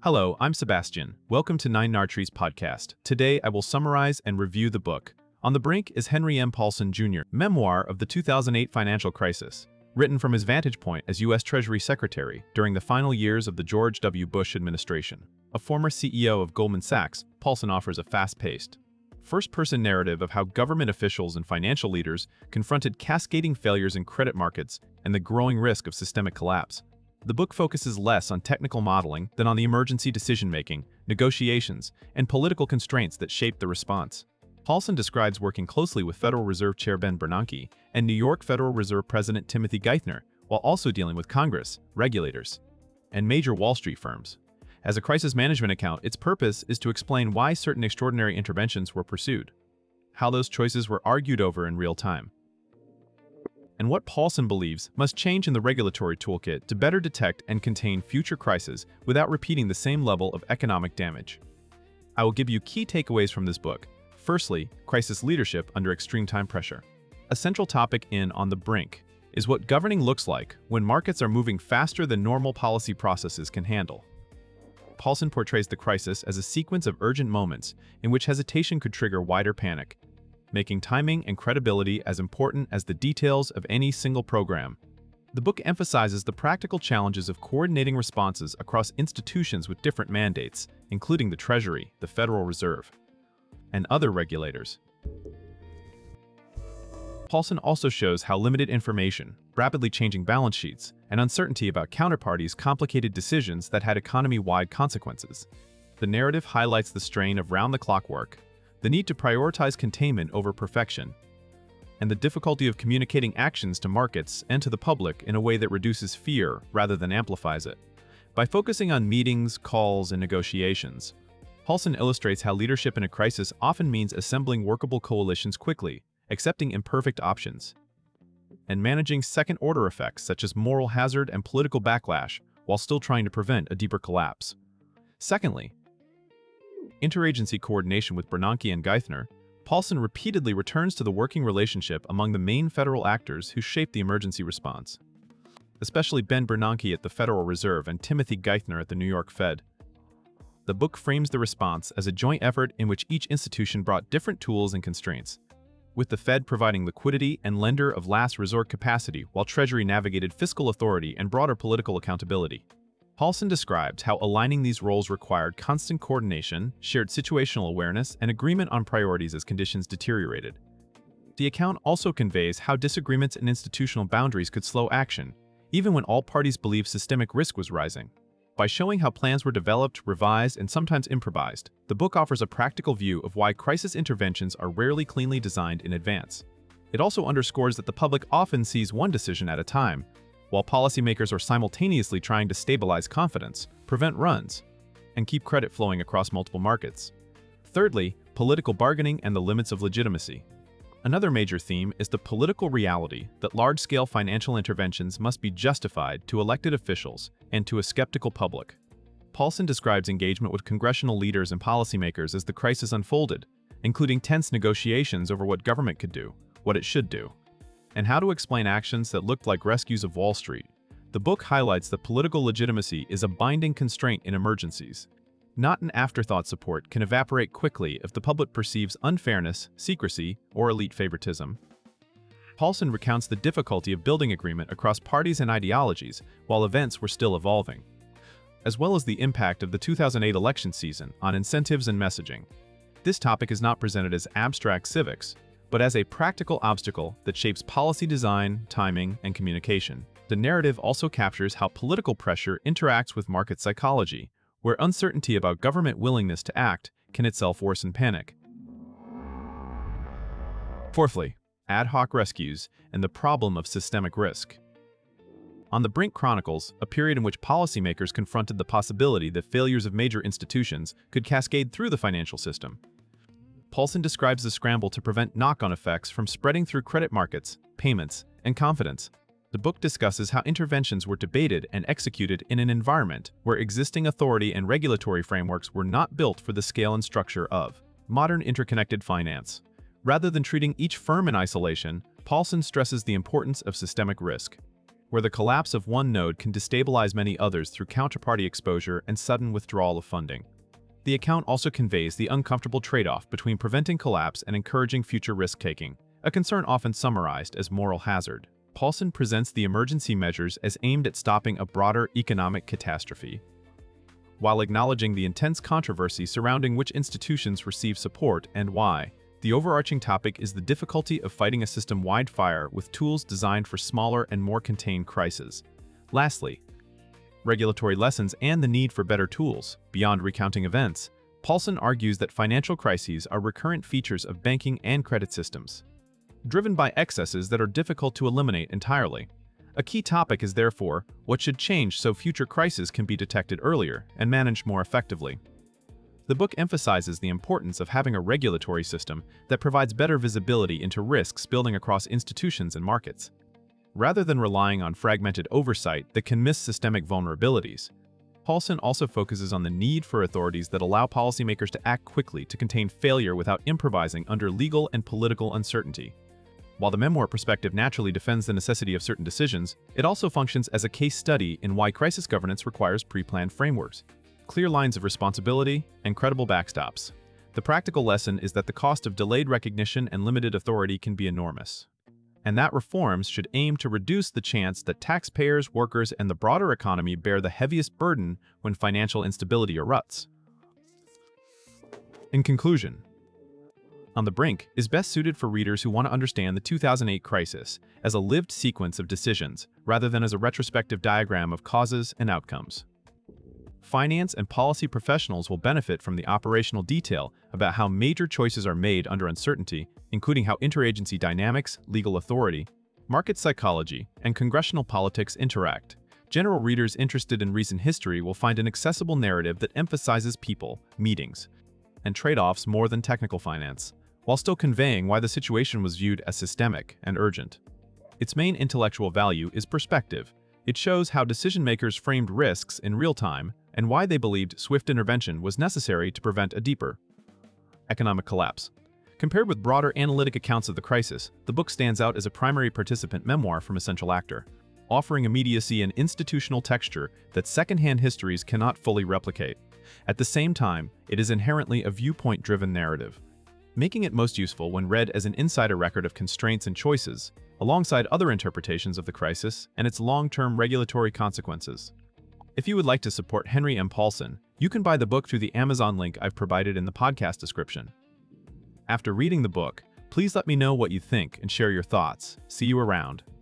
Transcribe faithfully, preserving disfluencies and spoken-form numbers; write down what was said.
Hello, I'm Sebastian. Welcome to Nine Nartre's podcast. Today, I will summarize and review the book. On the Brink is Henry M. Paulson Junior Memoir of the two thousand eight Financial Crisis, written from his vantage point as U S Treasury Secretary during the final years of the George W. Bush administration. A former C E O of Goldman Sachs, Paulson offers a fast-paced, first-person narrative of how government officials and financial leaders confronted cascading failures in credit markets and the growing risk of systemic collapse. The book focuses less on technical modeling than on the emergency decision-making, negotiations, and political constraints that shaped the response. Paulson describes working closely with Federal Reserve Chair Ben Bernanke and New York Federal Reserve President Timothy Geithner, while also dealing with Congress, regulators, and major Wall Street firms. As a crisis management account, its purpose is to explain why certain extraordinary interventions were pursued, how those choices were argued over in real time, and what Paulson believes must change in the regulatory toolkit to better detect and contain future crises without repeating the same level of economic damage. I will give you key takeaways from this book. Firstly, crisis leadership under extreme time pressure. A central topic in On the Brink is what governing looks like when markets are moving faster than normal policy processes can handle. Paulson portrays the crisis as a sequence of urgent moments in which hesitation could trigger wider panic, making timing and credibility as important as the details of any single program. The book emphasizes the practical challenges of coordinating responses across institutions with different mandates, including the Treasury, the Federal Reserve, and other regulators. Paulson also shows how limited information, rapidly changing balance sheets, and uncertainty about counterparties complicated decisions that had economy-wide consequences. The narrative highlights the strain of round-the-clock work, the need to prioritize containment over perfection, and the difficulty of communicating actions to markets and to the public in a way that reduces fear rather than amplifies it. By focusing on meetings, calls, and negotiations, Paulson illustrates how leadership in a crisis often means assembling workable coalitions quickly, accepting imperfect options, and managing second-order effects such as moral hazard and political backlash while still trying to prevent a deeper collapse. Secondly, interagency coordination with Bernanke and Geithner. Paulson repeatedly returns to the working relationship among the main federal actors who shaped the emergency response, especially Ben Bernanke at the Federal Reserve and Timothy Geithner at the New York Fed. The book frames the response as a joint effort in which each institution brought different tools and constraints, with the Fed providing liquidity and lender of last resort capacity while Treasury navigated fiscal authority and broader political accountability. Paulson describes how aligning these roles required constant coordination, shared situational awareness, and agreement on priorities as conditions deteriorated. The account also conveys how disagreements and institutional boundaries could slow action, even when all parties believed systemic risk was rising. By showing how plans were developed, revised, and sometimes improvised, the book offers a practical view of why crisis interventions are rarely cleanly designed in advance. It also underscores that the public often sees one decision at a time, while policymakers are simultaneously trying to stabilize confidence, prevent runs, and keep credit flowing across multiple markets. Thirdly, political bargaining and the limits of legitimacy. Another major theme is the political reality that large-scale financial interventions must be justified to elected officials and to a skeptical public. Paulson describes engagement with congressional leaders and policymakers as the crisis unfolded, including tense negotiations over what government could do, what it should do, and how to explain actions that looked like rescues of Wall Street. The book highlights that political legitimacy is a binding constraint in emergencies. Not an afterthought. Support can evaporate quickly if the public perceives unfairness, secrecy, or elite favoritism. Paulson recounts the difficulty of building agreement across parties and ideologies while events were still evolving, as well as the impact of the two thousand eight election season on incentives and messaging. This topic is not presented as abstract civics, but as a practical obstacle that shapes policy design, timing, and communication. The narrative also captures how political pressure interacts with market psychology, where uncertainty about government willingness to act can itself worsen panic. Fourthly, ad hoc rescues and the problem of systemic risk. On the Brink chronicles a period in which policymakers confronted the possibility that failures of major institutions could cascade through the financial system. Paulson describes the scramble to prevent knock-on effects from spreading through credit markets, payments, and confidence. The book discusses how interventions were debated and executed in an environment where existing authority and regulatory frameworks were not built for the scale and structure of modern interconnected finance. Rather than treating each firm in isolation, Paulson stresses the importance of systemic risk. where the collapse of one node can destabilize many others through counterparty exposure and sudden withdrawal of funding. The account also conveys the uncomfortable trade-off between preventing collapse and encouraging future risk-taking, a concern often summarized as moral hazard. Paulson presents the emergency measures as aimed at stopping a broader economic catastrophe, while acknowledging the intense controversy surrounding which institutions receive support and why. The overarching topic is the difficulty of fighting a system-wide fire with tools designed for smaller and more contained crises. Lastly, regulatory lessons and the need for better tools. Beyond recounting events, Paulson argues that financial crises are recurrent features of banking and credit systems, driven by excesses that are difficult to eliminate entirely. A key topic is therefore what should change so future crises can be detected earlier and managed more effectively. The book emphasizes the importance of having a regulatory system that provides better visibility into risks building across institutions and markets, rather than relying on fragmented oversight that can miss systemic vulnerabilities. Paulson also focuses on the need for authorities that allow policymakers to act quickly to contain failure without improvising under legal and political uncertainty. While the memoir perspective naturally defends the necessity of certain decisions, it also functions as a case study in why crisis governance requires pre-planned frameworks, clear lines of responsibility, and credible backstops. The practical lesson is that the cost of delayed recognition and limited authority can be enormous, and that reforms should aim to reduce the chance that taxpayers, workers, and the broader economy bear the heaviest burden when financial instability erupts. In conclusion, On the Brink is best suited for readers who want to understand the two thousand eight crisis as a lived sequence of decisions rather than as a retrospective diagram of causes and outcomes. Finance and policy professionals will benefit from the operational detail about how major choices are made under uncertainty, including how interagency dynamics, legal authority, market psychology, and congressional politics interact. General readers interested in recent history will find an accessible narrative that emphasizes people, meetings, and trade-offs more than technical finance, while still conveying why the situation was viewed as systemic and urgent. Its main intellectual value is perspective. It shows how decision-makers framed risks in real time and why they believed swift intervention was necessary to prevent a deeper economic collapse. Compared with broader analytic accounts of the crisis, the book stands out as a primary participant memoir from a central actor, offering immediacy and institutional texture that secondhand histories cannot fully replicate. At the same time, it is inherently a viewpoint-driven narrative, making it most useful when read as an insider record of constraints and choices, alongside other interpretations of the crisis and its long-term regulatory consequences. If you would like to support Henry M. Paulson, you can buy the book through the Amazon link I've provided in the podcast description. After reading the book, please let me know what you think and share your thoughts. See you around.